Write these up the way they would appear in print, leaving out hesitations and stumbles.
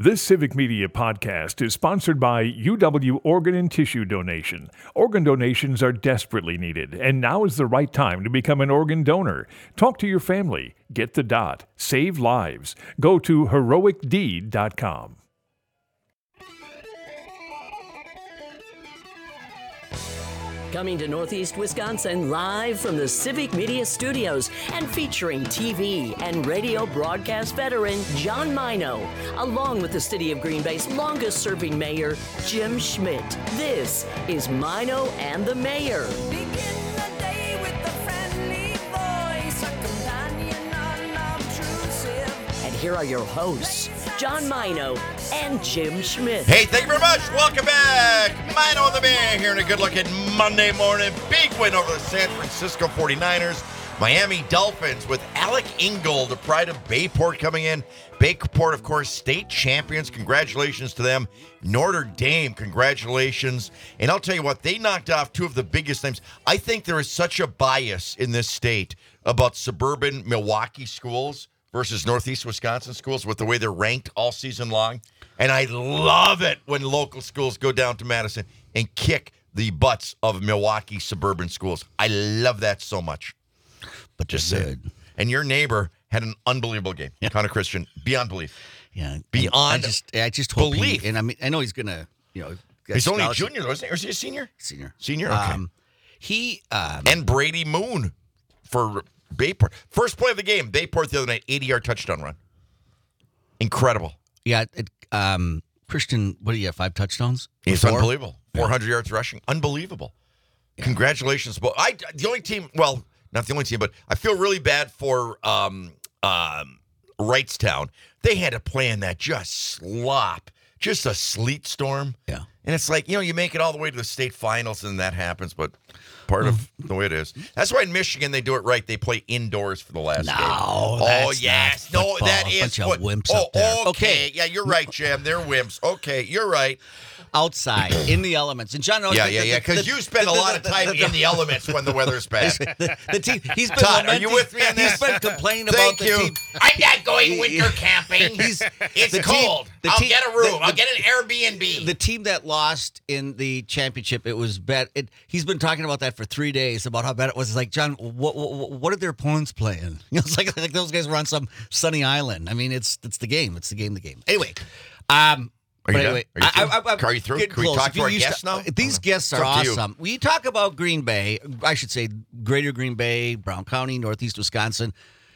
This Civic Media podcast is sponsored by UW Organ and Tissue Donation. Organ donations are desperately needed, and now is the right time to become an organ donor. Talk to your family. Get the dot. Save lives. Go to heroicdeed.com. Coming to Northeast Wisconsin live from the Civic Media Studios and featuring TV and radio broadcast veteran John Mino, along with the City of Green Bay's longest-serving mayor, Jim Schmidt. This is Mino and the Mayor. Begin the day with a friendly voice, a companion unobtrusive. And here are your hosts, John Mino and Jim Schmidt. Hey, thank you very much. Welcome back. Mino and the Mayor here in a good-looking Monday morning. Big win over the San Francisco 49ers. Miami Dolphins with Alec Ingold, the pride of Bayport, coming in. Bayport, of course, state champions. Congratulations to them. Notre Dame, congratulations. And I'll tell you what, they knocked off two of the biggest names. I think there is such a bias in this state about suburban Milwaukee schools versus Northeast Wisconsin schools with the way they're ranked all season long. And I love it when local schools go down to Madison and kick the butts of Milwaukee suburban schools. I love that so much. But just saying. And your neighbor had an unbelievable game. Yeah. Connor Christian, beyond belief. Yeah. Beyond I just hope belief. And I mean, I know he's going to, get He's only a scholarship. junior, wasn't he? Or is he a senior? Senior. Senior? Okay. He And Brady Moon for Bayport. First play of the game, Bayport the other night, 80-yard touchdown run. Incredible. Yeah, Christian, what do you have, 5 touchdowns? It's 4? unbelievable. 400 yards rushing. Unbelievable. Yeah. Congratulations. But the only team, well, not the only team, but I feel really bad for Wrightstown. They had to play in that just slop, just a sleet storm. Yeah. And it's like, you make it all the way to the state finals and that happens, but part of the way it is. That's why in Michigan they do it right. They play indoors for the last game. Oh, yes. not No, football. that A is bunch of what. wimps up there. Okay. Yeah, you're right, Jim. They're wimps. Okay, you're right. Outside, in the elements. And John knows Yeah. Because you spend a lot of time in the elements when the weather's bad. the team, he's been Todd, are you with me on this? He's been complaining about Thank the you. team. I'm not going winter camping. It's cold. I'll get a room. I'll get an Airbnb. The team that lost in the championship, it was bad. He's been talking about that for 3 days, about how bad it was. It's like, John, what are their opponents playing? It's like those guys were on some sunny island. I mean, it's the game. It's the game. Anyway, Are you done? anyway, Are you through? Can we talk to our guests now? These guests are awesome. We talk about Green Bay, I should say Greater Green Bay, Brown County, Northeast Wisconsin,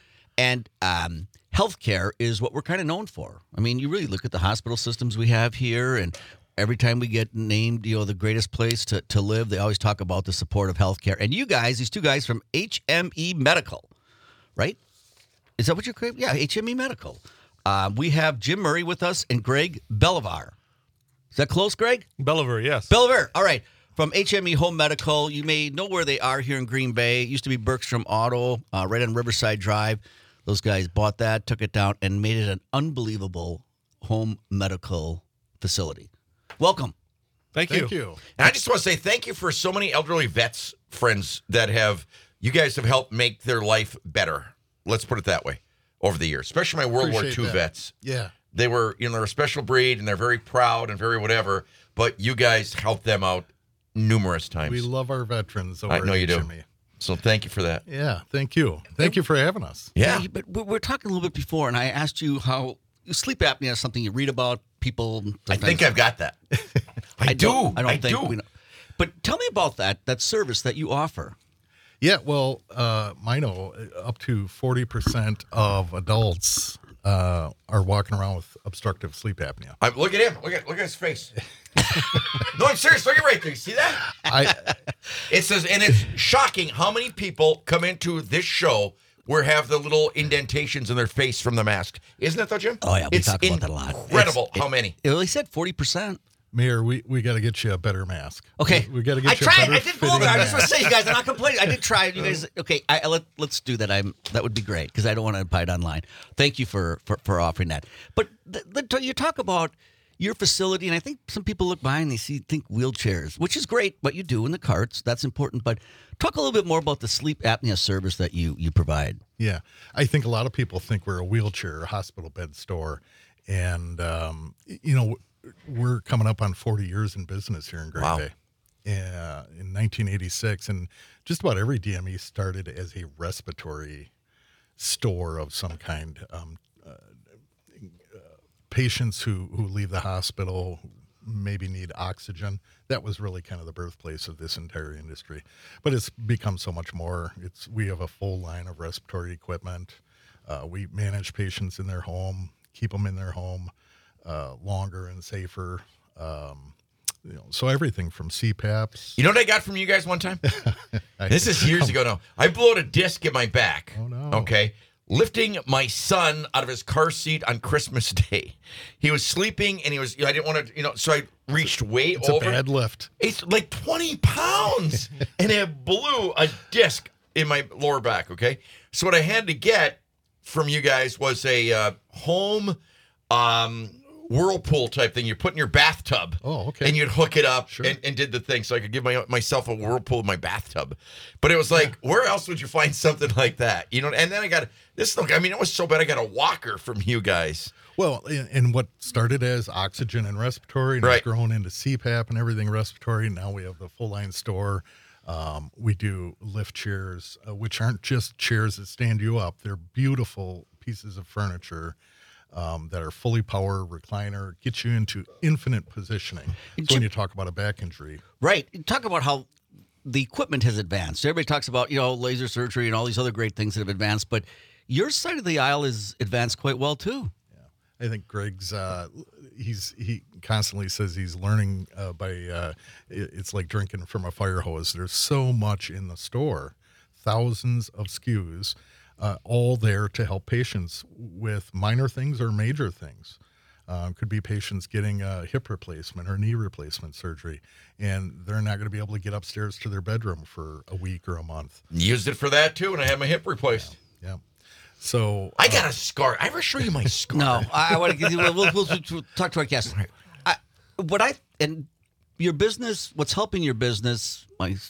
and healthcare is what we're kind of known for. I mean, you really look at the hospital systems we have here, and every time we get named, the greatest place to live, they always talk about the support of healthcare. And you guys, these two guys from HME Medical, right? Is that what you're calling? Yeah, HME Medical. We have Jim Murray with us and Greg Bellivar. Is that close, Greg? Belliver, yes. Belliver. All right. From HME Home Medical. You may know where they are here in Green Bay. It used to be Bergstrom Auto, right on Riverside Drive. Those guys bought that, took it down, and made it an unbelievable home medical facility. Welcome. Thank you. And I just want to say thank you for so many elderly vets friends that you guys have helped make their life better. Let's put it that way. Over the years, especially my World War II vets. Yeah. They were, they're a special breed and they're very proud and very whatever, but you guys helped them out numerous times. We love our veterans over I know you do. HME. So thank you for that. Yeah, thank you. Thank you for having us. Yeah. But we're talking a little bit before, and I asked you how sleep apnea is something you read about. People. I think I've got that. I do. I don't think we know. But tell me about that service that you offer. Yeah, well, Mino, up to 40% of adults are walking around with obstructive sleep apnea. Look at him. Look at his face. No, I'm serious. Look at right there. You see that? It says, and it's shocking how many people come into this show where have the little indentations in their face from the mask. Isn't it though, Jim? Oh, yeah, we talk about that a lot. Incredible how many. It really said 40%. Mayor, we got to get you a better mask. Okay. We got to get you tried. a better I did go over. I just want to mask. say, you guys, I'm not complaining. I did try. You guys, okay, let's do that. That would be great because I don't want to buy it online. Thank you for offering that. But you talk about your facility, and I think some people look by and they think wheelchairs, which is great, what you do in the carts. That's important. But talk a little bit more about the sleep apnea service that you provide. Yeah. I think a lot of people think we're a wheelchair, a hospital bed store. And, we're coming up on 40 years in business here in Green Wow. Bay. In 1986, and just about every DME started as a respiratory store of some kind. Patients who leave the hospital maybe need oxygen. That was really kind of the birthplace of this entire industry. But it's become so much more. We have a full line of respiratory equipment. We manage patients in their home, keep them in their home longer and safer. So everything from CPAPs. You know what I got from you guys one time? This is years ago now. I blew out a disc in my back. Oh, no. Okay. Lifting my son out of his car seat on Christmas Day. He was sleeping and I didn't want to, so I reached way It's over. a bad lift. It's like 20 pounds. And it blew a disc in my lower back. Okay. So what I had to get from you guys was a home whirlpool type thing you put in your bathtub. Oh, okay. And you'd hook it up Sure. and did the thing. So I could give myself a whirlpool in my bathtub. But it was like, where else would you find something like that? And then I got this. Look, I mean, it was so bad. I got a walker from you guys. Well, and what started as oxygen and respiratory, and Right. it's grown into CPAP and everything respiratory. Now we have the full line store. We do lift chairs, which aren't just chairs that stand you up. They're beautiful pieces of furniture that are fully power recliner, get you into infinite positioning. So when you talk about a back injury, Right. Talk about how the equipment has advanced. Everybody talks about, laser surgery and all these other great things that have advanced, but your side of the aisle is advanced quite well too. I think Greg's he constantly says he's learning it's like drinking from a fire hose. There's so much in the store, thousands of SKUs, all there to help patients with minor things or major things. Could be patients getting a hip replacement or knee replacement surgery, and they're not going to be able to get upstairs to their bedroom for a week or a month. Used it for that too, and I had my hip replaced. Yeah. So I got a scar. I ever show you my scar? No, I want to give you. We'll talk to our guests. And your business, what's helping your business,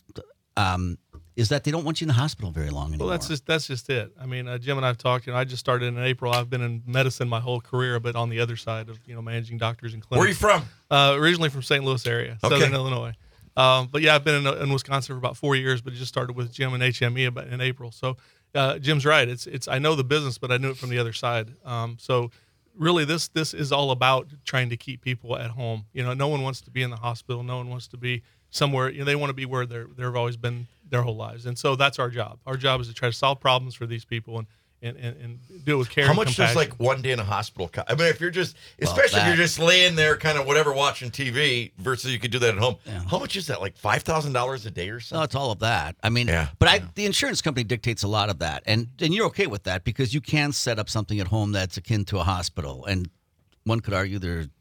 is that they don't want you in the hospital very long anymore. Well, that's just it. I mean, Jim and I've talked. I just started in April. I've been in medicine my whole career, but on the other side of managing doctors and clinics. Where are you from? Originally from St. Louis area, Okay. Southern Illinois. But yeah, I've been in Wisconsin for about 4 years, but it just started with Jim and HME about in April. So Jim's right. It's I know the business, but I knew it from the other side. So really, this is all about trying to keep people at home. No one wants to be in the hospital. No one wants to be somewhere. They want to be where they've always been their whole lives. And so that's our job. Our job is to try to solve problems for these people and do it with care. How and much compassion. does like one day in a hospital cost? I mean, if you're just, especially if you're just laying there, kind of whatever, watching TV, versus you could do that at home. Yeah. How much is that? Like $5,000 a day or No, something? it's all of that. I mean, Yeah. but the insurance company dictates a lot of that, and you're okay with that because you can set up something at home that's akin to a hospital, and one could argue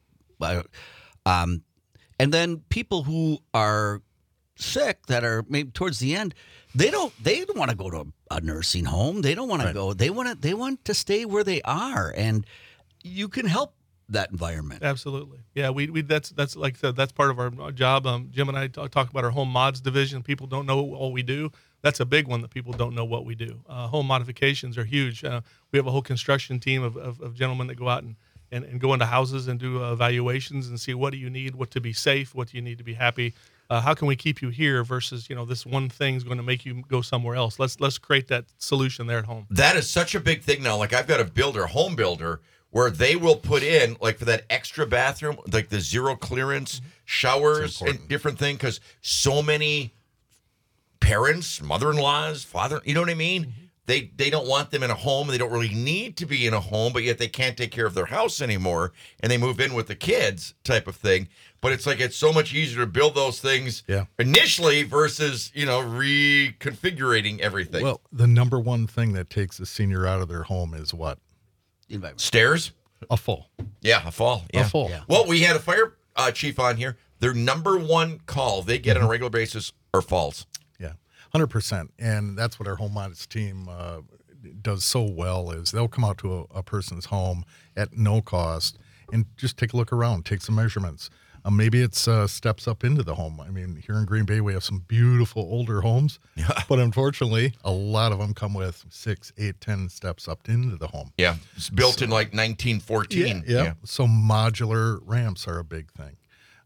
and then people who are sick that are maybe towards the end, they don't want to go to a nursing home. They don't want to go. They want to stay where they are, and you can help that environment. Absolutely. Yeah, we that's like I said, that's part of our job. Jim and I talk about our home mods division. People don't know what we do. That's a big one that people don't know what we do. Home modifications are huge. We have a whole construction team of gentlemen that go out and go into houses and do evaluations and see what do you need, what to be safe, what do you need to be happy. How can we keep you here versus this one thing's going to make you go somewhere else? Let's create that solution there at home. That is such a big thing now. Like I've got a home builder, where they will put in, like for that extra bathroom, like the zero clearance showers and different thing, because so many parents, mother-in-laws, father, you know what I mean? They don't want them in a home. They don't really need to be in a home, but yet they can't take care of their house anymore, and they move in with the kids type of thing. But it's like it's so much easier to build those things initially versus, reconfiguring everything. Well, the number one thing that takes a senior out of their home is what? Environment. Stairs? A fall. Yeah, a fall. Yeah. A fall. Yeah. Well, we had a fire chief on here. Their number one call they get on a regular basis are falls. Yeah, 100%. And that's what our home mods team does so well is they'll come out to a person's home at no cost and just take a look around, take some measurements. Maybe it's steps up into the home. I mean, here in Green Bay, we have some beautiful older homes, but unfortunately, a lot of them come with 6, 8, 10 steps up into the home. Yeah, it's built in like 1914. Yeah. So modular ramps are a big thing.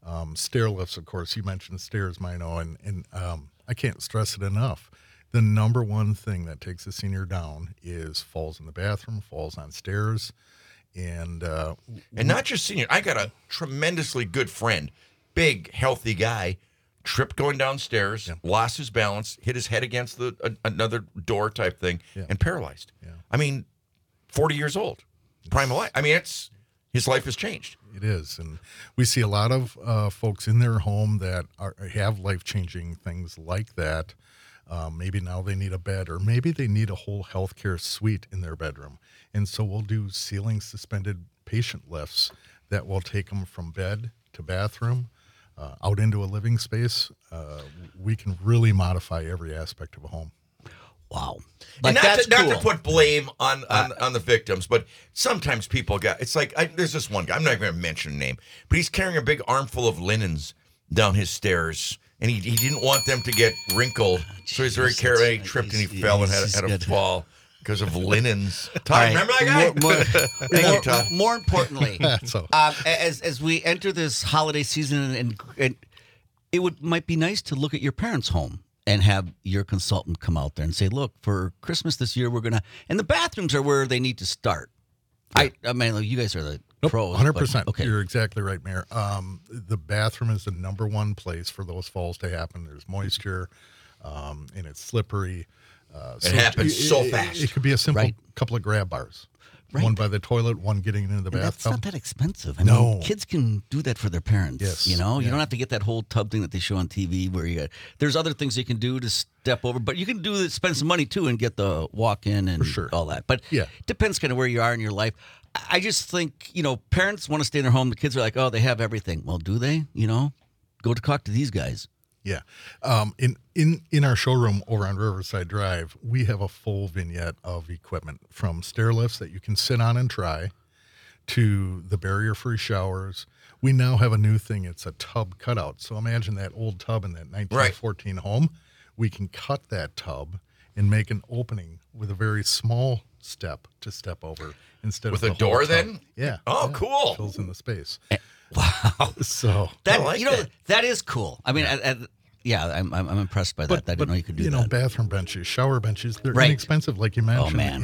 Stair lifts, of course. You mentioned stairs, Mino, and I can't stress it enough. The number one thing that takes a senior down is falls in the bathroom, falls on stairs, and not just senior. I got a tremendously good friend, big, healthy guy, tripped going downstairs, lost his balance, hit his head against another door type thing, and paralyzed. Yeah. I mean, 40 years old, prime of life. I mean, his life has changed. It is, and we see a lot of folks in their home that have life-changing things like that. Maybe now they need a bed, or maybe they need a whole healthcare suite in their bedroom. And so we'll do ceiling suspended patient lifts that will take them from bed to bathroom, out into a living space. We can really modify every aspect of a home. Wow. And Like, not that's to cool. put blame on the victims, but sometimes people it's like, there's this one guy, I'm not going to mention a name, but he's carrying a big armful of linens down his stairs, and he didn't want them to get wrinkled, so he's very careful. He tripped and he fell and had a fall because of linens. Todd, remember that guy? Thank you, Todd. More importantly, So as we enter this holiday season, and it might be nice to look at your parents' home and have your consultant come out there and say, look, for Christmas this year, we're going to, and the bathrooms are where they need to start. I mean, you guys are the pros. 100%. Okay. You're exactly right, Mayor. The bathroom is the number one place for those falls to happen. There's moisture, and it's slippery. It happens so fast. It could be a simple Right. couple of grab bars. Right. One by the toilet, one getting into the And that's bathtub. not that expensive. I No. mean, kids can do that for their parents. Yes. You know, you Yeah. don't have to get that whole tub thing that they show on TV where there's other things you can do to step over, but you can spend some money too and get the walk in and sure. all that. But Yeah. depends kind of where you are in your life. I just think, parents want to stay in their home. The kids are like, oh, they have everything. Well, do they? Go to talk to these guys. Yeah. In our showroom over on Riverside Drive, we have a full vignette of equipment, from stair lifts that you can sit on and try to the barrier-free showers. We now have a new thing. It's a tub cutout. So imagine that old tub in that 1914 home. We can cut that tub and make an opening with a very small step to step over instead With of a the whole door tub. then? Yeah. Oh, yeah. cool. Fills in the space. Wow. So That, I like that. that is cool. I mean, I'm impressed by that. I didn't know you could do that. bathroom benches, shower benches, they're Right. inexpensive, like you mentioned. man.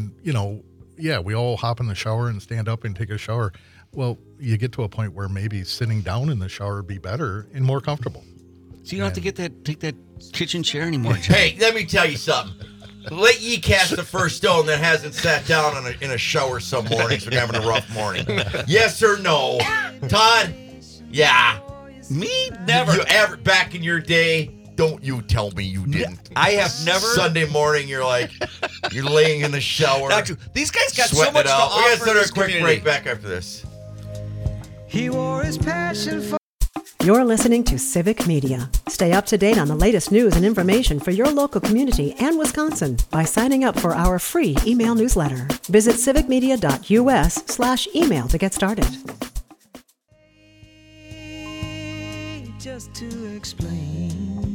And we all hop in the shower and stand up and take a shower. Well, you get to a point where maybe sitting down in the shower would be better and more comfortable. So you don't have to take that kitchen chair anymore, John. Hey, let me tell you something. Let ye cast the first stone that hasn't sat down in a shower some mornings when having a rough morning. Yes or no? Todd? Yeah. Me? Never. You ever, back in your day, don't you tell me you didn't. I have never. Sunday morning, you're laying in the shower. Not true. These guys got so sweating much it to out. We offer gotta start this a quick community. break back after this. He wore his passion for You're listening to Civic Media. Stay up to date on the latest news and information for your local community and Wisconsin by signing up for our free email newsletter. Visit civicmedia.us/email to get started. just to explain.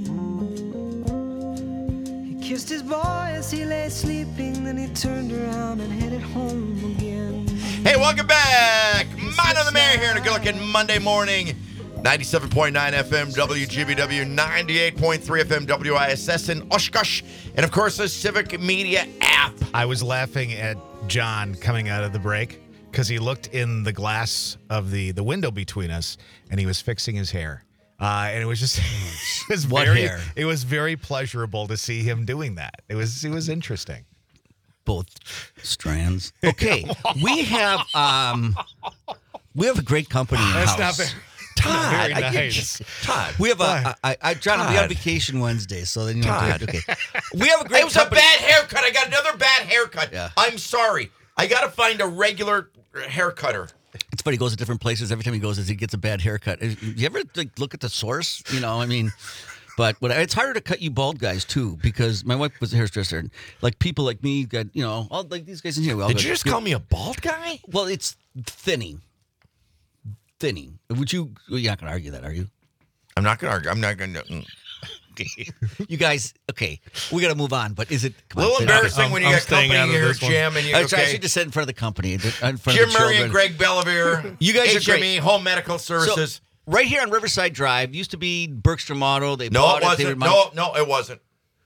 He kissed his boy as he lay sleeping, then he turned around and headed home again. Hey, welcome back. Mino the Mayor here on a good-looking Monday morning. 97.9 FM WGBW, 98.3 FM WISS in Oshkosh, and of course the Civic Media app. I was laughing at John coming out of the break because he looked in the glass of the window between us and he was fixing his hair. And it was just What hair? It was very pleasurable to see him doing that. It was interesting. Both strands. Okay, we have a great company in the That's house. not very, Todd, very I get nice. you. Todd. We have John. We Todd. have vacation Wednesday, so then you know. Todd. Okay, we have a great It was a company. bad haircut. I got another bad haircut. Yeah. I'm sorry. I got to find a regular haircutter. It's funny. He goes to different places. Every time he goes, he gets a bad haircut. You ever look at the source? But it's harder to cut you bald guys too, because my wife was a hairdresser, and people like me got all like these guys in here. We all Did got- you just call me a bald guy? Well, it's thinning. thinning. Would you? Well, you're not going to argue that, are you? I'm not going to argue. I'm not going to. You guys, okay, we got to move on. But is it A little embarrassing when you I'm got staying company out of here, this one. Jim, and you. I Okay. should just said in front of the company, in front of Jim the Murray children. and Greg Bellavere. You guys are HME, great. Home Medical Services. So, right here on Riverside Drive used to be Bergstrom Auto. They no, bought it They wasn't. remodeled- No, it wasn't.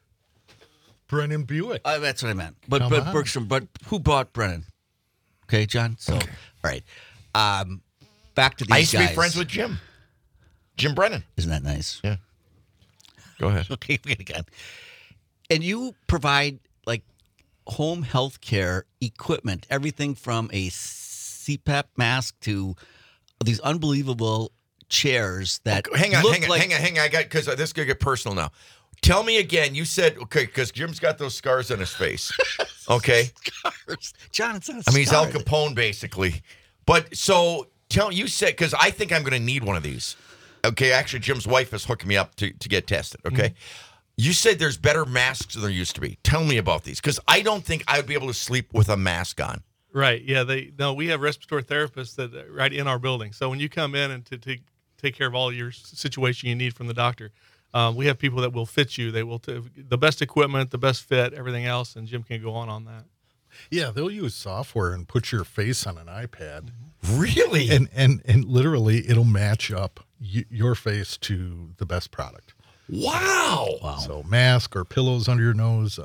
Brennan Buick. That's what I meant. But Come but on. Bergstrom. But who bought Brennan? Okay, John. So all right. Back to these I used to be guys. friends with Jim Brennan. Isn't that nice? Yeah. Go ahead. Okay, we gotta go. And you provide like home health care equipment, everything from a CPAP mask to these unbelievable chairs that Hang on. look like I got because this is gonna get personal now. Tell me again. You said okay because Jim's got those scars on his face. Okay. scars. John, it's not a I mean, he's Al scar. Capone basically. But so you said because I think I'm going to need one of these. Okay, actually, Jim's wife is hooking me up to get tested. Okay, you said there's better masks than there used to be. Tell me about these because I don't think I would be able to sleep with a mask on. Right. Yeah. We have respiratory therapists that right in our building. So when you come in and to take care of all your situation you need from the doctor, we have people that will fit you. They will the best equipment, the best fit, everything else, and Jim can go on that. Yeah, they'll use software and put your face on an iPad. Really? And literally it'll match up your face to the best product. Wow. So mask or pillows under your nose,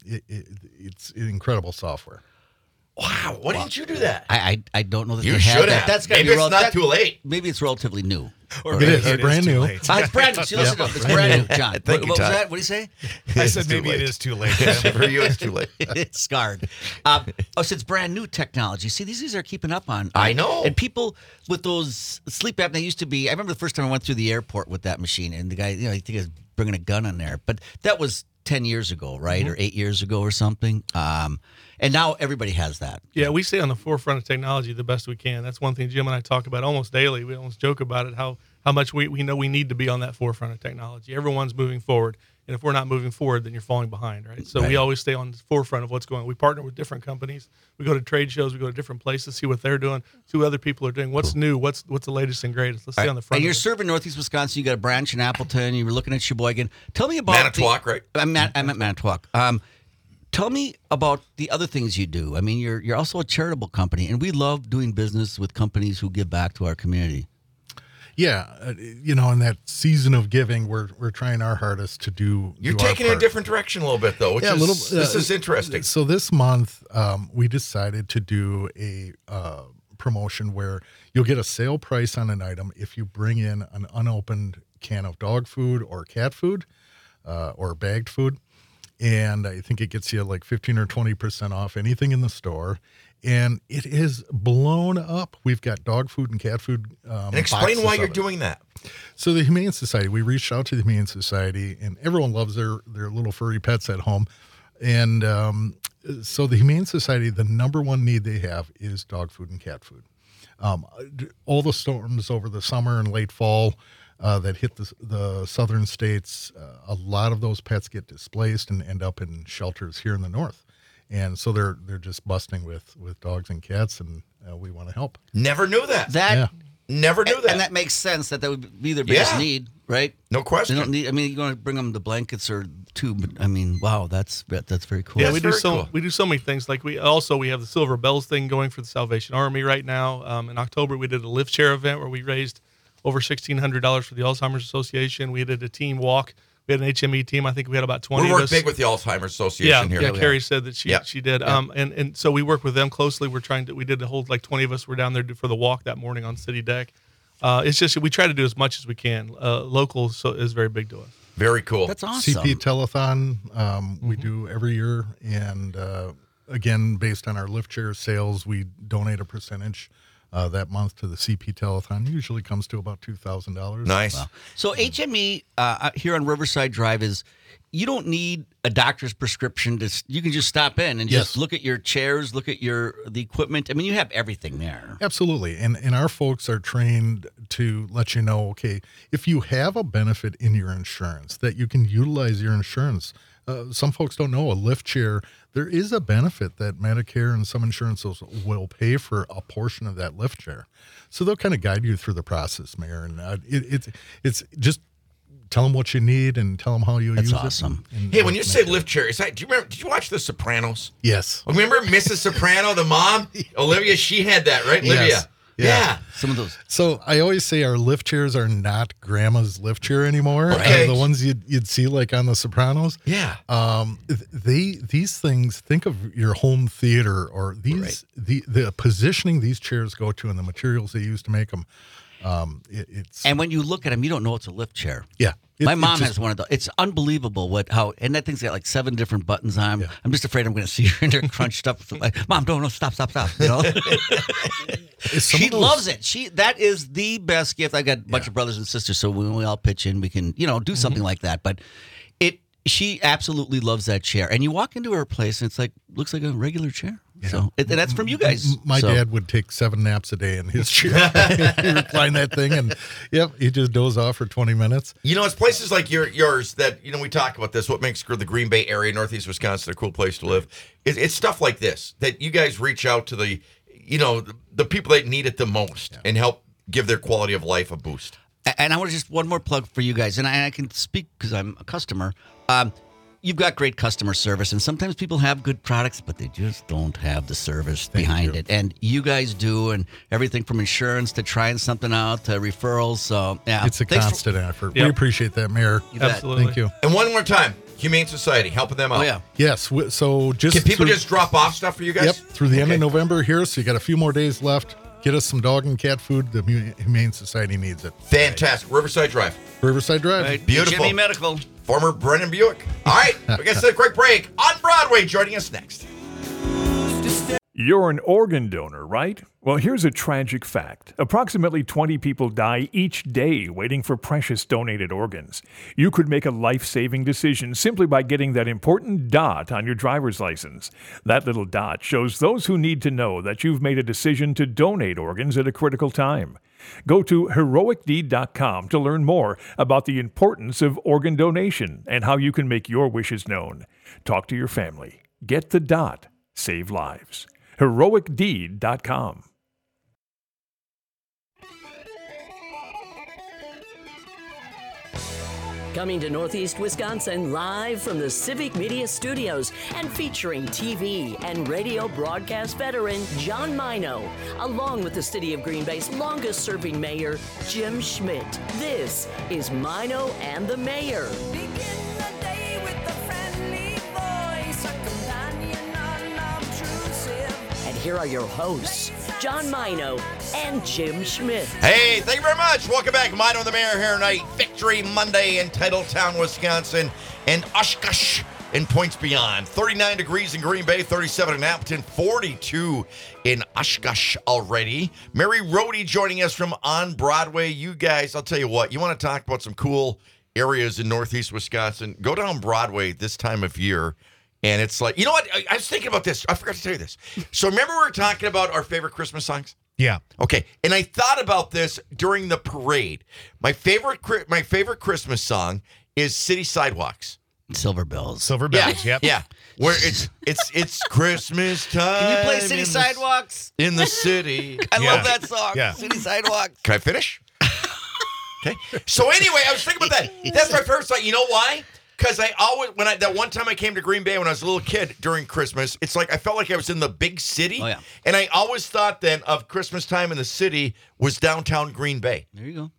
it's incredible software. Wow. Why didn't you do that? I don't know that You they have should that. have. That's gotta Maybe be it's not too late. Maybe it's relatively new. It is. It's brand too new. late. It's brand new. See, listen up. It's brand new, John. Thank you, what was Todd. that? What did he say? I said It's too maybe it late. is too late. Jim. For you, it's too late. It's scarred. So it's brand new technology. See, these are keeping up on. I know. And people with those sleep apnea used to be. I remember the first time I went through the airport with that machine, and the guy, I think he was bringing a gun in there. But that was 10 years ago, right, or 8 years ago, or something. And now everybody has that. Yeah, we stay on the forefront of technology the best we can. That's one thing Jim and I talk about almost daily. We almost joke about it, how much we know we need to be on that forefront of technology. Everyone's moving forward. And if we're not moving forward, then you're falling behind, right? So we always stay on the forefront of what's going on. We partner with different companies. We go to trade shows. We go to different places, see what they're doing, see what other people are doing. What's new? What's the latest and greatest? Let's stay on the front And of you're it. serving Northeast Wisconsin. You got a branch in Appleton. You were looking at Sheboygan. Tell me about Manitowoc, right? I'm at Manitowoc. Tell me about the other things you do. I mean, you're also a charitable company, and we love doing business with companies who give back to our community. Yeah, in that season of giving, we're trying our hardest to do. You're do our taking it a part. different direction a little bit, though, which Yeah, is this is interesting. So this month, we decided to do a promotion where you'll get a sale price on an item if you bring in an unopened can of dog food or cat food or bagged food. And I think it gets you like 15 or 20% off anything in the store. And it is blown up. We've got dog food and cat food. And explain boxes why of you're it. doing that. So the Humane Society, we reached out to the Humane Society, and everyone loves their little furry pets at home. And so the Humane Society, the number one need they have is dog food and cat food. All the storms over the summer and late fall that hit the southern states, a lot of those pets get displaced and end up in shelters here in the north. And so they're just busting with dogs and cats, and we want to help. Never knew that. Yeah. Never knew that. And that makes sense that would be their biggest Yeah. need, right? No question. They don't need. I mean, you're going to bring them the blankets or two, but I mean, wow, that's very cool. Yeah, That's very cool. we do so many things. Like we have the Silver Bells thing going for the Salvation Army right now. In October, we did a lift chair event where we raised over $1,600 for the Alzheimer's Association. We did a team walk. We had an HME team. I think we had about 20 We of work us. big with the Alzheimer's Association here. Yeah, Carrie said that she Yeah. she did. And so we work with them closely. We did the whole, like 20 of us were down there for the walk that morning on City Deck. It's just we try to do as much as we can. Local is very big to us. Very cool. That's awesome. CP Telethon we do every year, and again, based on our lift chair sales, we donate a percentage that month to the CP Telethon. Usually comes to about $2,000. Nice. So HME here on Riverside Drive is you don't need a doctor's prescription. You can just stop in and just Yes. look at your chairs, look at the equipment. I mean, you have everything there. Absolutely, and our folks are trained to let you know, okay, if you have a benefit in your insurance that you can utilize your insurance. Some folks don't know a lift chair. There is a benefit that Medicare and some insurances will pay for a portion of that lift chair. So they'll kind of guide you through the process, Mayor. And it's just tell them what you need and tell them how you use awesome. it. And Hey, when you say lift chair, do you remember? Did you watch The Sopranos? Yes. Remember Mrs. Soprano, the mom, Olivia? She had that, right, Olivia? Yes. Yeah. Some of those. So I always say our lift chairs are not grandma's lift chair anymore. Okay. The ones you'd see like on The Sopranos. Yeah. These things, think of your home theater or these the positioning these chairs go to and the materials they use to make them. It's And when you look at them, you don't know it's a lift chair. yeah. My mom has one of those. It's unbelievable and that thing's got like 7 different buttons on. Yeah. I'm just afraid I'm going to see her in there crunched up. Like, Mom, no, stop. You know? She loves it. That is the best gift. I got a bunch of brothers and sisters, so when we all pitch in, we can, do something like that. But she absolutely loves that chair. And you walk into her place, and it's like looks like a regular chair. Yeah. So and that's from you guys. My So- dad would take 7 naps a day in his chair. He'd recline that thing, and he just doze off for 20 minutes. It's places like yours that, we talk about this, what makes the Green Bay area, Northeast Wisconsin, a cool place to live. It's stuff like this, that you guys reach out to the people that need it the most and help give their quality of life a boost. And I want to just one more plug for you guys, and I can speak because I'm a customer. You've got great customer service, and sometimes people have good products, but they just don't have the service behind it. And you guys do, and everything from insurance to trying something out to referrals. So, yeah. It's a Thanks for- constant effort. Yep. We appreciate that, Mayor. You bet. Absolutely. Thank you. And one more time, Humane Society, helping them out. Oh, yeah. Yes. So just Can people through- just drop off stuff for you guys? Yep. Through the end Okay. of November here, so you got a few more days left. Get us some dog and cat food. The Humane Society needs it. Fantastic. Riverside Drive. Riverside Drive. Right. Beautiful. Jimmy Medical. Former Brennan Buick. All right. We got to take a quick break. On Broadway, joining us next. You're an organ donor, right? Well, here's a tragic fact. Approximately 20 people die each day waiting for precious donated organs. You could make a life-saving decision simply by getting that important dot on your driver's license. That little dot shows those who need to know that you've made a decision to donate organs at a critical time. Go to heroicdeed.com to learn more about the importance of organ donation and how you can make your wishes known. Talk to your family. Get the dot. Save lives. heroicdeed.com. Coming to Northeast Wisconsin live from the Civic Media Studios and featuring TV and radio broadcast veteran John Mino, along with the City of Green Bay's longest-serving mayor, Jim Schmidt. This is Mino and the Mayor. Begin the day with a friendly voice, a companion unobtrusive. And here are your hosts, John Mino and Jim Schmidt. Hey, thank you very much. Welcome back. Mino the Mayor here tonight. Victory Monday in Titletown, Wisconsin, and Oshkosh and points beyond. 39 degrees in Green Bay, 37 in Appleton, 42 in Oshkosh already. Mary Rohde joining us from On Broadway. You guys, I'll tell you what, you want to talk about some cool areas in Northeast Wisconsin, go down Broadway this time of year. And it's like, you know what? I was thinking about this. I forgot to tell you this. So remember we were talking about our favorite Christmas songs? Yeah. Okay, and I thought about this during the parade. My favorite Christmas song is City Sidewalks. Silver Bells. Silver Bells. Yep. Yeah, where it's Christmas time. Can you play City in the- Sidewalks? in the city? I Yeah. love that song. Yeah. City Sidewalks. Can I finish? Okay. So anyway, I was thinking about that. That's my favorite song. You know why? Because I always, that one time I came to Green Bay when I was a little kid during Christmas, it's like I felt like I was in the big city. Oh, yeah. And I always thought then of Christmas time in the city was downtown Green Bay. There you go.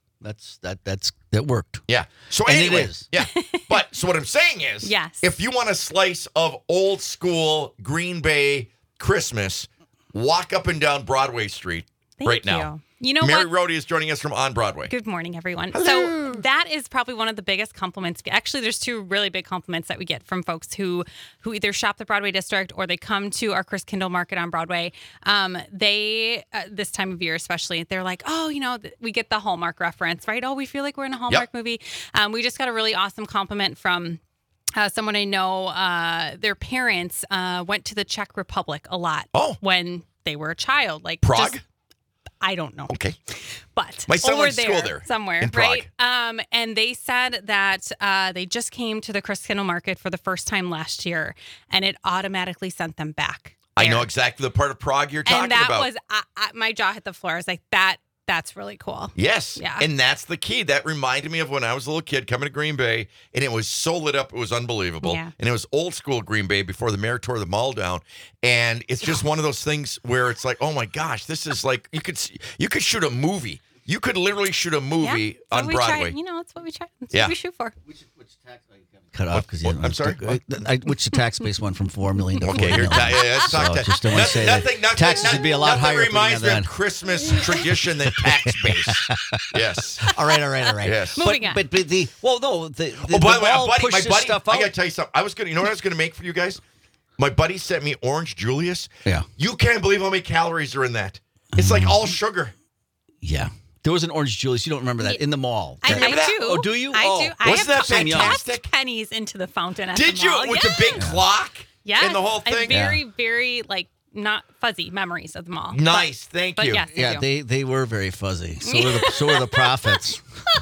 That worked. Yeah. So And it anyway, is. yeah. But so what I'm saying is, Yes. if you want a slice of old school Green Bay Christmas, walk up and down Broadway Street Thank right now. you. You know Mary what? Rohde is joining us from On Broadway. Good morning, everyone. So that is probably one of the biggest compliments. Actually, there's two really big compliments that we get from folks who either shop the Broadway district or they come to our Chris Kindle Market on Broadway. They this time of year especially, they're like, oh, we get the Hallmark reference, right? Oh, we feel like we're in a Hallmark movie. We just got a really awesome compliment from someone I know. Their parents went to the Czech Republic a lot Oh. when they were a child. Like Prague? just- I don't know. Okay. But My son over went to there, school there, somewhere, in Prague. right? And they said that they just came to the Chris Kindle Market for the first time last year, and it automatically sent them back. I there. know exactly the part of Prague you're talking And that about. was my jaw hit the floor. I was like, that's really cool. Yes. Yeah. And that's the key. That reminded me of when I was a little kid coming to Green Bay, and it was so lit up. It was unbelievable. Yeah. And it was old school Green Bay before the mayor tore the mall down. And it's just one of those things where it's like, oh my gosh, this is like, you could shoot a movie. You could literally shoot a movie That's what on we Broadway. Try, that's what we try. That's Yeah. what we shoot for. Which tax cut off because I'm sorry? Which the tax base went from $4 million to $4 Okay, million. here, let's talk So to just don't want to say that taxes would be a lot higher. Nothing reminds me than of that. Christmas tradition than tax base. Yes. All right. Yes. Moving on. But the Oh, by the way, mall my pushes buddy, stuff I out. gotta tell you something. You know what I was gonna make for you guys? My buddy sent me Orange Julius. Yeah. You can't believe how many calories are in that. It's like all sugar. Yeah. There was an Orange Julius. You don't remember that in the mall. I Remember that? do. Oh, do you? I Oh. do. I Wasn't have that I fantastic? tossed pennies into the fountain at Did the you? mall. With yes. the big clock? Yes. And the whole I have thing? very, very, not fuzzy memories of the mall. Nice. Thank But you. yes, I Yeah, do. they were very fuzzy. So were the profits.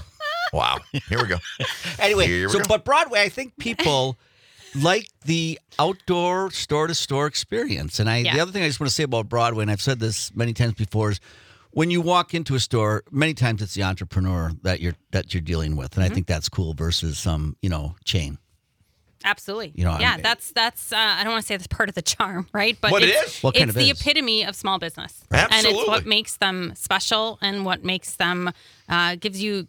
Wow. Here we go. Anyway, Here we so go. but Broadway, I think people like the outdoor store-to-store experience. And Yeah. the other thing I just want to say about Broadway, and I've said this many times before, is when you walk into a store, many times it's the entrepreneur that you're dealing with, and Mm-hmm. I think that's cool versus some chain. Absolutely. Yeah, that's I don't want to say that's part of the charm, right? But What it it's, is? What kind it's of the is? epitome of small business. Absolutely. And it's what makes them special and what makes them gives you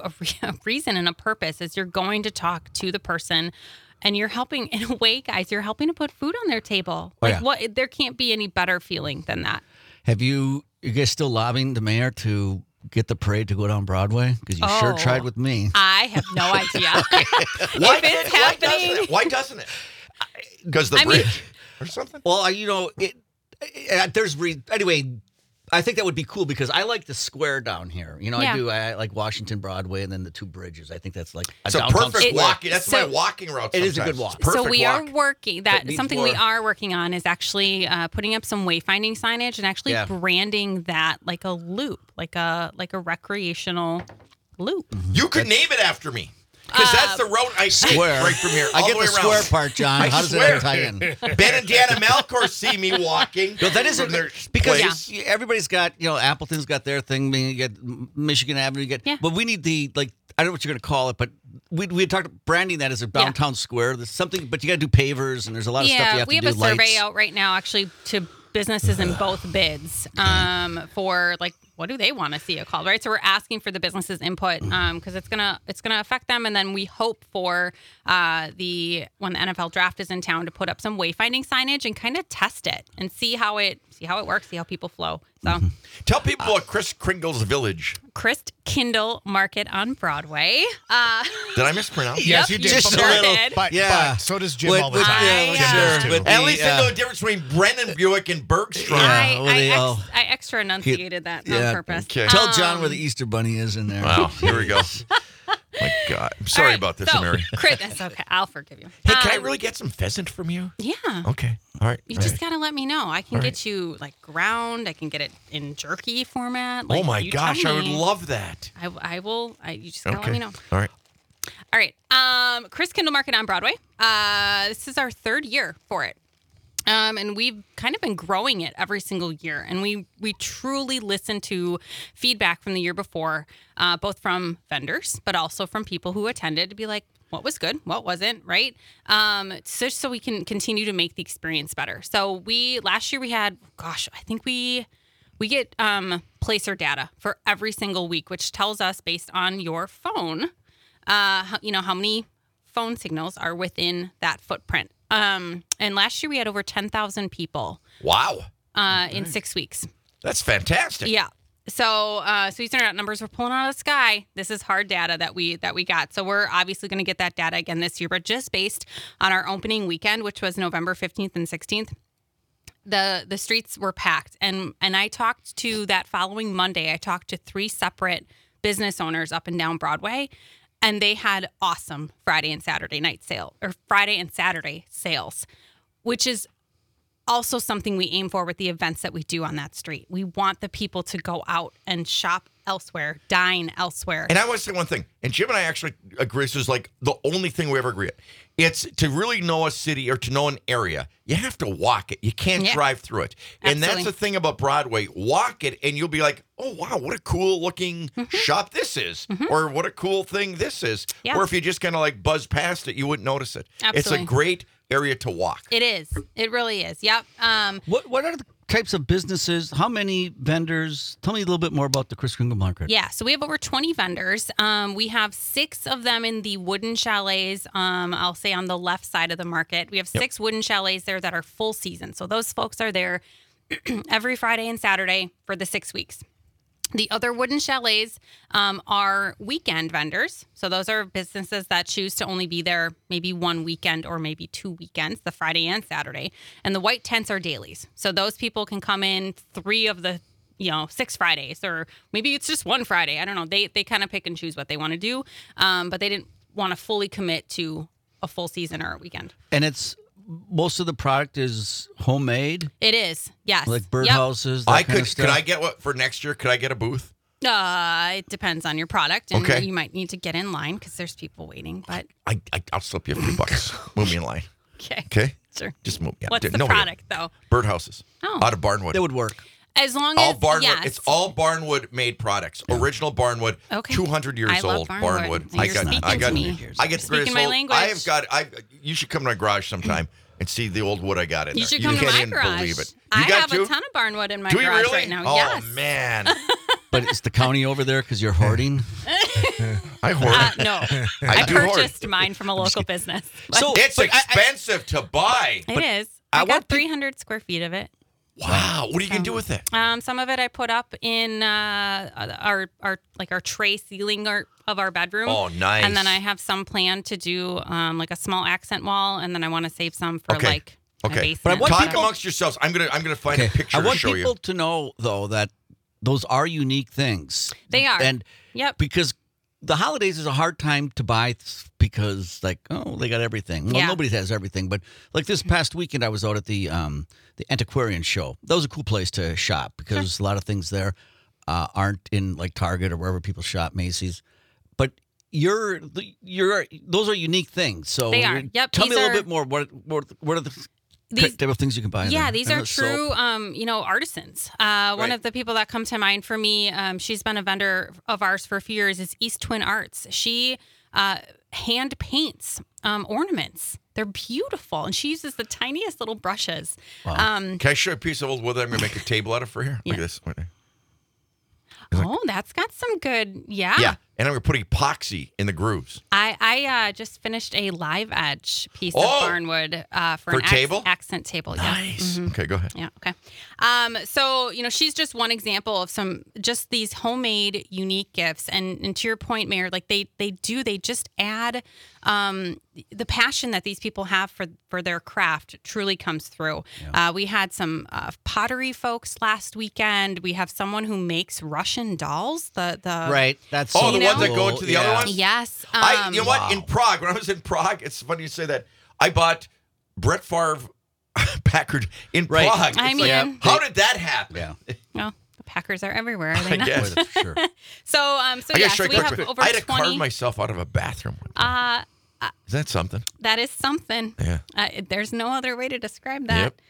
a reason and a purpose is you're going to talk to the person and you're helping in a way, guys, you're helping to put food on their table. Oh, Like yeah. there can't be any better feeling than that. Have you guys still lobbying the mayor to get the parade to go down Broadway? Because you sure Oh. tried with me. I have no idea. Why If it's why doesn't happening- it? Why doesn't it? Because the I mean- bridge or something? Well, anyway. I think that would be cool because I like the square down here. Yeah. I like Washington Broadway and then the two bridges. I think that's like a It's a downtown perfect square. walking. That's So- my walking route. It is a sometimes. good walk. It's a perfect So we walk. are working that needs something we more. are working on is actually putting up some wayfinding signage and actually Yeah. branding that like a loop, like a recreational loop. You could name it after me. Because that's the road I take Square. right from here. I all get the way the around. square part, John. I How does swear. that tie in? Ben and Deanna Malcor see me walking. No, that is from their because place. everybody's got Appleton's got their thing. You get Michigan Avenue. You get, Yeah. but we need the I don't know what you're going to call it, but we had talked about branding that as a downtown square. There's something, but you got to do pavers and there's a lot of stuff you have we to have do. a survey lights. out right now actually to businesses in both bids for like what do they want to see it called, right? So we're asking for the businesses' input because it's gonna affect them, and then we hope for when the NFL draft is in town to put up some wayfinding signage and kind of test it and see how it works, see how people flow. So Tell people about Chris Kringle's Village. Chris Kindle Market on Broadway. Did I mispronounce? Yes, Yep, you did. just but- a little- But, Yeah. but so does Jim With- all the with- time. yeah, Jim sure, does too. with- At least Yeah. they know the difference between Brendan Buick and Bergstrom. Yeah. well, they all- I extra enunciated that on purpose. Okay. Tell John where the Easter Bunny is in there. Wow, here we go. My God. I'm sorry All right, about this, so, Mary. Chris, that's okay. I'll forgive you. Hey, can I really get some pheasant from you? Yeah. Okay. All right. You All just right. gotta let me know. I can All get you like ground. I can get it in jerky format. Oh Like, my you gosh, tell I would me. love that. I will. You just gotta Okay. let me know. All right. All right. Chris Kindle Market on Broadway. This is our third year for it. And we've kind of been growing it every single year. And we truly listen to feedback from the year before, both from vendors, but also from people who attended to be like, what was good, what wasn't, right? So we can continue to make the experience better. So last year we had, I think we get placer data for every single week, which tells us based on your phone, how many phone signals are within that footprint. And last year we had over 10,000 people Wow. in 6 weeks. That's fantastic. Yeah. So these are not numbers we're pulling out of the sky. This is hard data that we got. So we're obviously going to get that data again this year, but just based on our opening weekend, which was November 15th and 16th. The streets were packed, and I talked to that following Monday. I talked to 3 separate business owners up and down Broadway, and they had awesome Friday and Saturday sales, which is also something we aim for with the events that we do on that street. We want the people to go out and shop elsewhere, dine elsewhere. And I want to say one thing, and Jim and I actually agree. This is like the only thing we ever agree on. It's to really know a city or to know an area, you have to walk it. You can't drive through it. And that's the thing about Broadway. Walk it, and you'll be like, oh, wow, what a cool looking shop this is. Or what a cool thing this is. Yeah. Or if you just kind of like buzz past it, you wouldn't notice it. Absolutely. It's a great area to walk. It is. It really is. Yep. What are the types of businesses? How many vendors? Tell me a little bit more about the Kris Kringle Market. Yeah, so we have over 20 vendors. We have 6 of them in the wooden chalets, I'll say on the left side of the market. We have 6 wooden chalets there that are full season. So those folks are there every Friday and Saturday for the 6 weeks. The other wooden chalets are weekend vendors. So those are businesses that choose to only be there maybe one weekend or maybe 2 weekends, the Friday and Saturday. And the white tents are dailies. So those people can come in 3 of the 6 Fridays, or maybe it's just one Friday. I don't know. They kind of pick and choose what they want to do, but they didn't want to fully commit to a full season or a weekend. And it's most of the product is homemade, It is, yes. like birdhouses. I could I get what for next year? Could I get a booth? It depends on your product, and Okay. you might need to get in line because there's people waiting. But I'll slip you a few bucks. Move me in line. okay, Okay? sure. Just move me. What's the Nobody- product though? Birdhouses. Oh. Out of Barnwood. That would work. As long All as Barnwood. yes. It's all Barnwood made products. Original Barnwood. Okay. 200 years I love old. Barnwood. You're speaking I got to me. I get Speaking the my greatest language. you should come to my garage sometime and see the old wood I got in You there. should come to can't my even garage. believe it. I You got have two? a ton of barnwood in my Do you garage really? right now. Oh Yes. man. But it's the county over there because you're hoarding. I hoard. No, I I do hoard. purchased mine from a local business. So It's but I- expensive to buy. It is. I I want got pe- 300 square feet of it. Wow. What are you going to do with it? Some of it I put up in our tray ceiling of our bedroom. Oh, nice. And then I have some planned to do like a small accent wall, and then I want to save some for Okay. like my Okay. basement. But I want Talk people- amongst yourselves. I'm gonna find a picture I want to show people you. to know though that those are unique things. They are. And Yep. because the holidays is a hard time to buy because like, oh, they got everything. Well, Yeah. nobody has everything, but like this past weekend I was out at the antiquarian show. That was a cool place to shop because a lot of things there aren't in like Target or wherever people shop, Macy's. But those are unique things. So They are. Yep, Tell me these a little are- bit more. What are the These- type of things you can buy? in Yeah, there? these And are the soap. true, artisans. One of the people that come to mind for me, she's been a vendor of ours for a few years, is East Twin Arts. She hand paints ornaments. They're beautiful, and she uses the tiniest little brushes. Can I show you a piece of old wood that I'm going to make a table out of for here? Look at this. Oh, that's got some good, Yeah. And I'm going to put epoxy in the grooves. I just finished a live edge piece Oh! of barnwood for an table? accent table. Nice. Yes. Okay, go ahead. Yeah. Okay. So she's just one example of just these homemade, unique gifts, and to your point, Mayor, like they just add the passion that these people have for their craft truly comes through. We had some pottery folks last weekend. We have someone who makes Russian dolls. The Right. That's Oh, so the ones that go cool. into the other Yeah. ones? Yes. You know what? In Prague, when I was in Prague, it's funny you say that. I bought Brett Favre Packard in Right. Prague. It's I like, mean- how did that happen? Yeah. Well, the Packers are everywhere. Are they I not? guess. Boy, that's for sure. So I yeah, gotta show so you we quick, have quick. over I had to carve 20. myself out of a bathroom one time. Is that something? That is something. Yeah. There's no other way to describe that. Yep.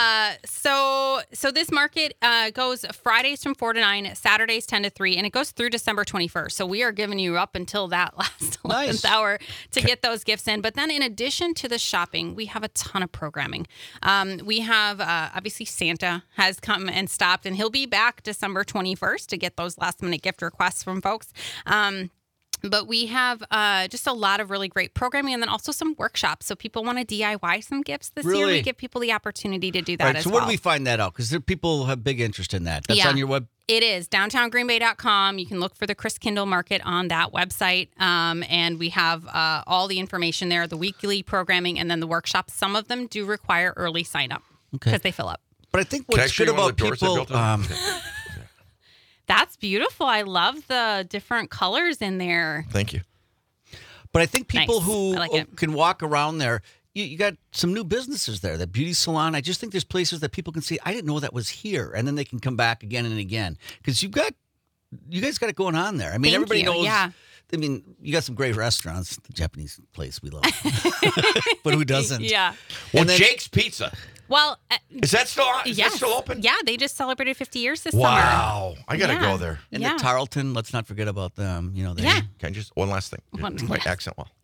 So this market goes Fridays from 4 to 9, Saturdays 10 to 3, and it goes through December 21st. So we are giving you up until that last 11th Nice. hour to get those gifts in. But then in addition to the shopping, we have a ton of programming. We have, obviously, Santa has come and stopped, and he'll be back December 21st to get those last minute gift requests from folks. But we have just a lot of really great programming, and then also some workshops. So people want to DIY some gifts this year. Really? We give people the opportunity to do that Right, as so well. where do we find that out? Because people have big interest in that. That's Yeah. on your web. It is downtowngreenbay.com. You can look for the Kris Kringle Market on that website. And we have all the information there, the weekly programming, and then the workshops. Some of them do require early sign up because they fill up. But I think Can I what's show good you one of about the doors I people. built? That's beautiful. I love the different colors in there. Thank you. But I think people Nice. who I like it. can walk around there, you got some new businesses there. That beauty salon. I just think there's places that people can see. I didn't know that was here, and then they can come back again and again because you guys got it going on there. I mean, Thank everybody you. knows. Yeah. I mean, you got some great restaurants. The Japanese place we love, but who doesn't? Yeah. Well, And then- Jake's Pizza. Well, Is that still yes. open? Yeah, they just celebrated 50 years this summer. Wow. I got to Yeah. go there. And Yeah. the Tarleton. Let's not forget about them. You know, they, Yeah. Can I just, one last thing? One My last- accent wall.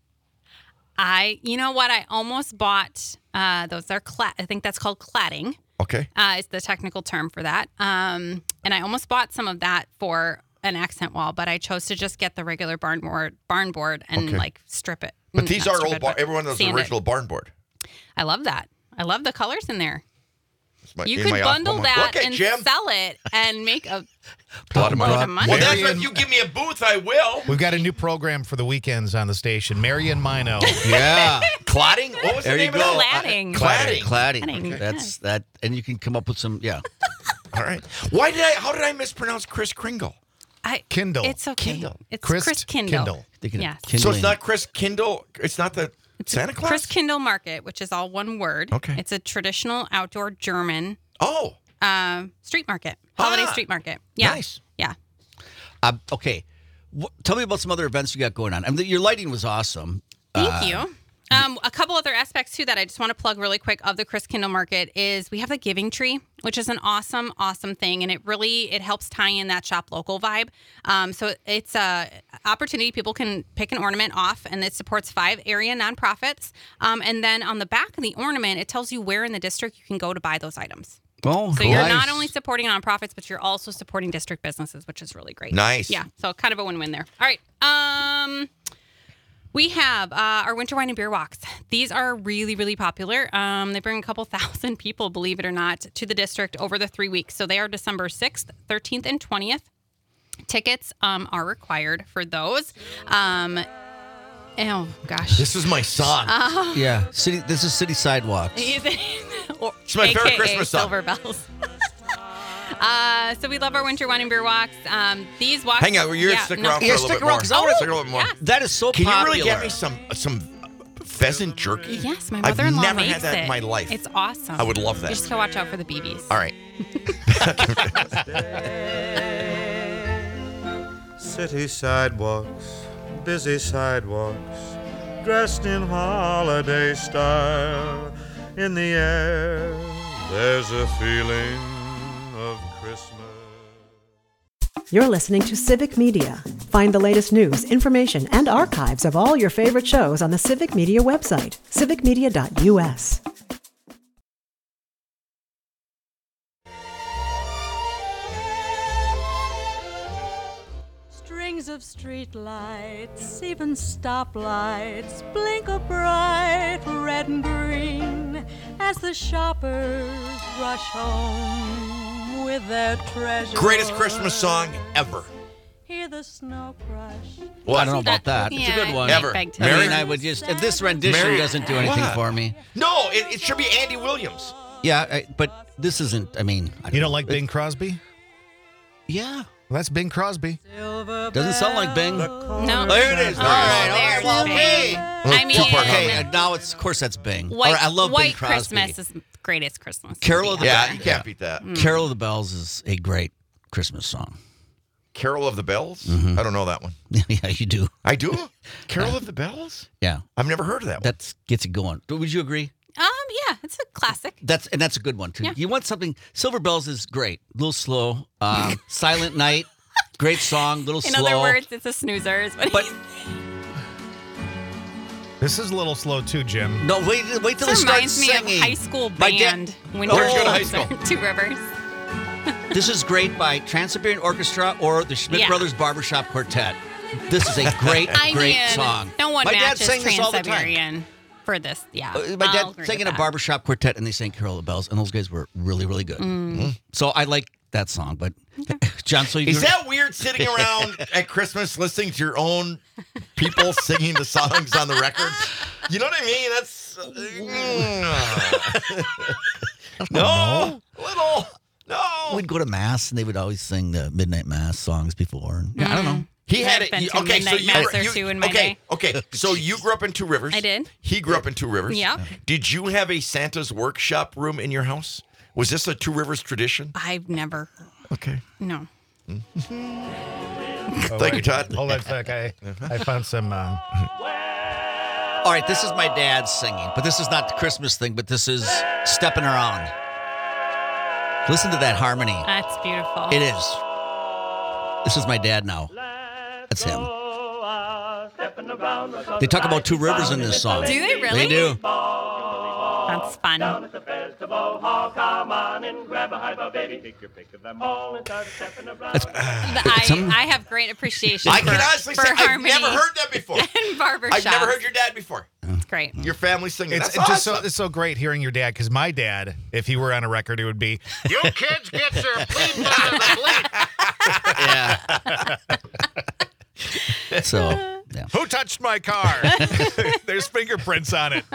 You know what? I almost bought those. Are I think that's called cladding. Okay. Is the technical term for that. And I almost bought some of that for an accent wall, but I chose to just get the regular barn board and Okay. like strip it. But these Not are strip old it, bar. but Everyone knows the sand it. original barn board. I love that. I love the colors in there. It's my- You in could my bundle homework. that Look at and Jim. sell it and make a A lot of money. load of money. Well, that's Marion- if you give me a booth, I will. We've got a new program for the weekends on the station. Marion Mino. yeah. Cladding? What was There the you name go. of that? Cladding. Cladding. Cladding. Cladding. That's that, and you can come up with some. Yeah. All right. How did I mispronounce Chris Kringle? Kindle. It's okay. Kindle. It's Chris Chris Kindle. Kindle. They can Yes. So kindling. it's not Chris Kindle. It's not the Santa Claus? Chris Kindle Market, which is all one word. Okay. It's a traditional outdoor German Oh. street market, holiday street market. Yeah. Nice. Yeah. Okay. Tell me about some other events you got going on. I mean, your lighting was awesome. Thank you. A couple other aspects too that I just want to plug really quick of the Chris Kindle Market is we have the Giving Tree, which is an awesome thing, and it helps tie in that shop local vibe. So it's a opportunity people can pick an ornament off, and it supports 5 area nonprofits. And then on the back of the ornament, it tells you where in the district you can go to buy those items. Oh, So you're not only supporting nonprofits, but you're also supporting district businesses, which is really great. Nice. Yeah. So kind of a win-win there. All right. We have our winter wine and beer walks. These are really, really popular. They bring a couple thousand people, believe it or not, to the district over the 3 weeks. So they are December 6th, 13th, and 20th. Tickets are required for those. Oh, gosh. This is my song. Yeah. This is City Sidewalks. It's my favorite Christmas song. Silver Bells. So we love our winter wine and beer walks. These walks. Hang on, you're stick around for a Yeah, little stick bit around, more. 'cause I wanna- Stick a little bit more. Yeah. That is so Can popular. you really get me some pheasant jerky? Yes, my I've mother-in-law never makes had that it. in my life. It's awesome. I would love that. You just gotta watch out for the BBs. All right. City sidewalks, busy sidewalks, dressed in holiday style. In the air, there's a feeling of Christmas. You're listening to Civic Media. Find the latest news, information, and archives of all your favorite shows on the Civic Media website, civicmedia.us. Strings of street lights, even stoplights, blink a bright red and green as the shoppers rush home with their treasures. Greatest Christmas song ever. Hear the snow crush. Well, I don't know about that. It's a Yeah, good one. Ever. beg to I Mary? mean, I would just, if this rendition Mary- doesn't do anything What? for me. No, it should be Andy Williams. Yeah, but this isn't, I mean. I You don't like Bing Crosby? Yeah. Well, that's Bing Crosby. Doesn't sound like Bing. No. There it is. Oh, All right. there's Well, Bing. hey. I mean, Okay, and now it's, of course, that's Bing. White, All right, I love White Bing Crosby. Christmas is the greatest Christmas. Carol of the Yeah, you can't beat that. Carol of the Bells is a great Christmas song. Carol of the Bells? Mm-hmm. I don't know that one. Yeah, you do. I do? Carol of the Bells? Yeah, I've never heard of that one. that gets it going. Would you agree? Yeah, it's a classic. That's a good one too. Yeah. You want something? Silver Bells is great. A little slow. Silent Night, great song. Little In slow. other words, it's a snoozer. Is what But This is a little slow too, Jim. no, wait till this he starts reminds me singing. of high school My dad- band. Winter Where'd you go to high Concert, school? Two Rivers. This is great by Trans-Siberian Orchestra or the Schmidt Yeah. Brothers Barbershop Quartet. This is a great, I great mean, song. No one My dad matches sang this all the time. Trans-Siberian for this. Yeah. My I'll dad agree sang with in a that. barbershop quartet, and they sang Carol of the Bells, and those guys were really, really good. So I like that song. But John, so you Is that weird sitting around at Christmas listening to your own people singing the songs on the record? You know what I mean? That's no, little no. We'd go to mass, and they would always sing the midnight mass songs before. And, yeah, I don't know. He had I've it. been to Okay, so midnight you mass were or two in my day. Okay. So you grew up in Two Rivers. I did. He grew up in Two Rivers. Yep. Did you have a Santa's workshop room in your house? Was this a Two Rivers tradition? I've never. Okay. No. Thank you, Todd. Hold on a sec. I found some. All right, this is my dad singing, but this is not the Christmas thing, but this is Stepping Around. Listen to that harmony. That's beautiful. It is. This is my dad now. That's him. They talk about Two Rivers in this song. Do they really? They do. That's fun. I have great appreciation I for, can honestly for say I've harmony never heard that before. and barbershop. I've never heard your dad before. It's great. Your family singing. It's That's just awesome. it's so great hearing your dad, because my dad, if he were on a record, it would be, "You kids get your bleep out of the bleep." Yeah. So, yeah. Who touched my car? There's fingerprints on it.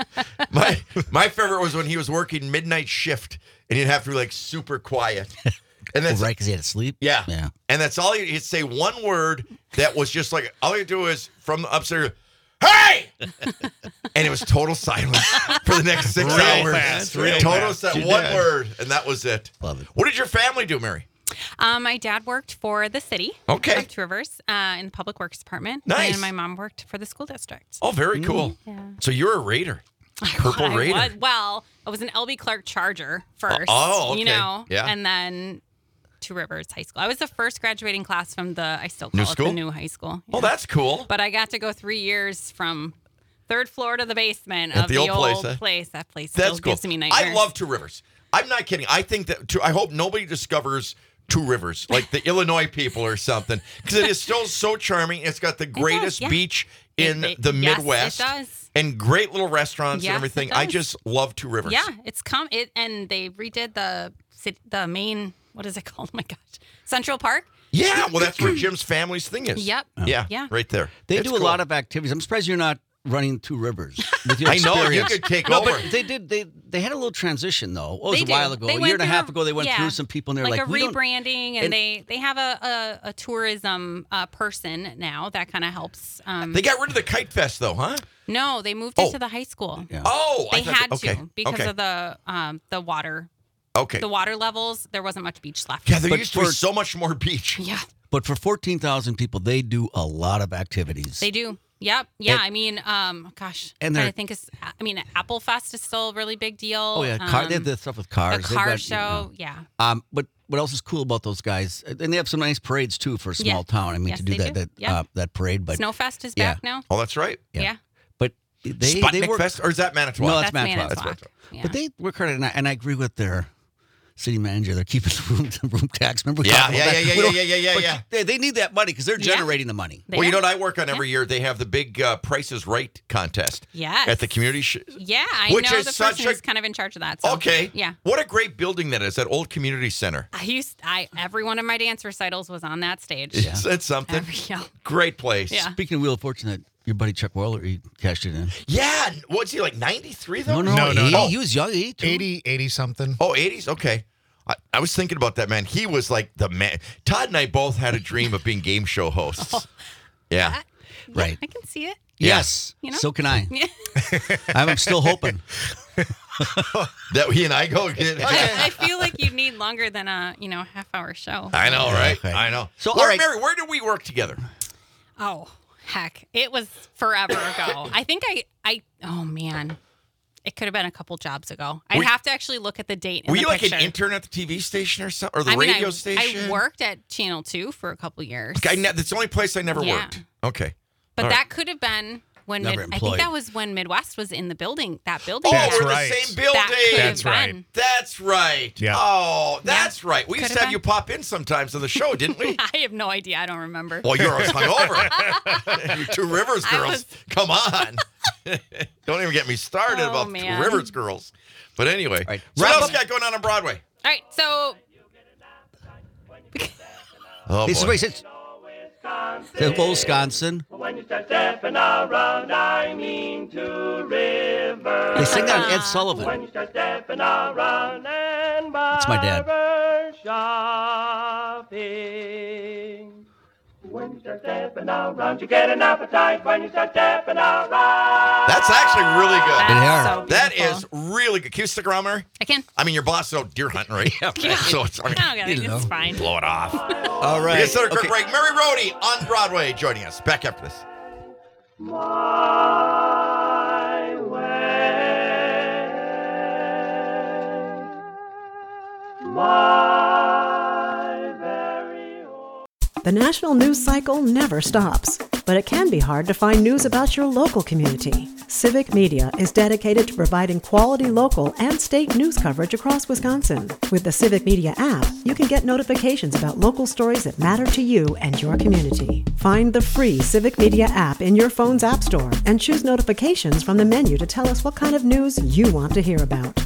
My favorite was when he was working midnight shift and he'd have to be like super quiet. And that's Right, because he had to sleep? Yeah. Yeah. And that's all he'd say one word that was just like, all he'd do is from the upstairs, "Hey!" And it was total silence for the next 6 Real hours. fast, real Total fast. silence. You One did. word, and that was it. Love it. What did your family do, Mary? My dad worked for the city Okay. of Two Rivers in the public works department. Nice. And my mom worked for the school district. Oh, very cool. Yeah. So you're a Raider. Purple Raider. I was an LB Clark Charger first. Oh, okay. You know? Yeah. And then Two Rivers High School. I was the first graduating class from I still New call it school? the new high school. Oh, that's cool. But I got to go 3 years from third floor to the basement At of the old place, huh? place. That place That's still cool. gives me nightmares. I love Two Rivers. I'm not kidding. I think that I hope nobody discovers Two Rivers, like the Illinois people or something, because it is still so charming. It's got the greatest yeah. beach in the yes, Midwest. It does. And great little restaurants Yes, and everything. it I does. just love Two Rivers. Yeah, and they redid the main, what is it called? Oh my gosh. Central Park? Yeah, well, that's where Jim's family's thing is. Yep. Yeah, Yeah. right there. They It's do a cool. lot of activities. I'm surprised you're not running Two Rivers. With your I know, you experience. could take no, over. but they did. They had a little transition though. It was They a do. while ago, They a went year and a half through- ago. They went yeah. through some people, and they're like like, a we don't. rebranding, and and- they have a tourism person now that kind of helps. They got rid of the Kite Fest, though, huh? No, they moved Oh. it to the high school. Yeah. Oh, They I thought had okay. to because okay. of the water. Okay. The water levels, there wasn't much beach left. Yeah, there But used to be for- so much more beach. Yeah, But for 14,000 people, they do a lot of activities. they do. Yep. Yeah. And- I mean, gosh. and I they're- think Apple Fest is still a really big deal. Oh yeah, they have the stuff with cars. The They've car got, show. Yeah. But what else is cool about those guys? And they have some nice parades too for a small Yeah. town. I mean, Yes, to do they that do. Yeah. that parade. But Snowfest is yeah. back now. Oh, that's right. Yeah. but they Sputnik work. Fest, or is that Manitowoc? No, That's Manitowoc. Manitowoc. Yeah. But they work hard, and I agree with their city manager. They're keeping the room tax. Remember? we Yeah, talked about yeah, that? yeah, We don't- yeah, but yeah. They need that money because they're Yeah. generating the money. They Well, you know are. what I work on every year? They have the big Price is Right contest. Yes. At the community. Yeah, I Which know is the such person a- who's kind of in charge of that. So, Okay. Yeah. What a great building that is, that old community center. Every one of my dance recitals was on that stage. Is that something? Yeah. Great place. Yeah. Speaking of Wheel of Fortune, that your buddy Chuck Weller, he cashed it in. Yeah. What's he, like 93 though? No. He was young. 80 something. Oh, 80s? Okay. I was thinking about that, man. He was like the man. Todd and I both had a dream of being game show hosts. Yeah. Right. I can see it. Yes. You know? So can I. Yeah. I'm still hoping. That he and I go get. I feel like you'd need longer than a half-hour show. I know, right? Okay. I know. So, Where, all right. Mary, where did we work together? Oh, heck. It was forever ago. I think oh, man. It could have been a couple jobs ago. I'd have to actually look at the date in Were the you like picture. an intern at the TV station or something, or the I mean, radio station? I worked at Channel 2 for a couple years. That's the only place I never Yeah. worked. Okay. But All that right. could have been when Never I think employed. that was when Midwest was in the building. That building. Oh, there. That's we're right. the same building. That could That's have right. been. That's right. Yeah. Oh, that's right. We used Could to have have you been. pop in sometimes on the show, didn't we? I have no idea. I don't remember. Well, you're always hungover. You Two Rivers I girls. was- Come on. Don't even get me started Oh, about man. Two Rivers girls. But anyway, right. so what Wrap else up. you got going on Broadway? All right. So Oh, This is boy. what he says. Wisconsin. When you start stepping around, I mean to river. They sing that on Ed Sullivan. When you start stepping around and That's my dad. barber shopping. When you start start stepping around. You get an appetite when you start stepping around. That's actually really good. That's so That beautiful. is really good. Can you stick around, Mary? I can. I mean, your boss is out deer hunting, right? Yeah. So it's, I mean, It's fine. blow it off. All right. Yes, sir. Quick Okay. break. Mary Rohde on Broadway joining us. Back after this. My way. My very own. The national news cycle never stops, but it can be hard to find news about your local community. Civic Media is dedicated to providing quality local and state news coverage across Wisconsin. With the Civic Media app, you can get notifications about local stories that matter to you and your community. Find the free Civic Media app in your phone's app store and choose notifications from the menu to tell us what kind of news you want to hear about.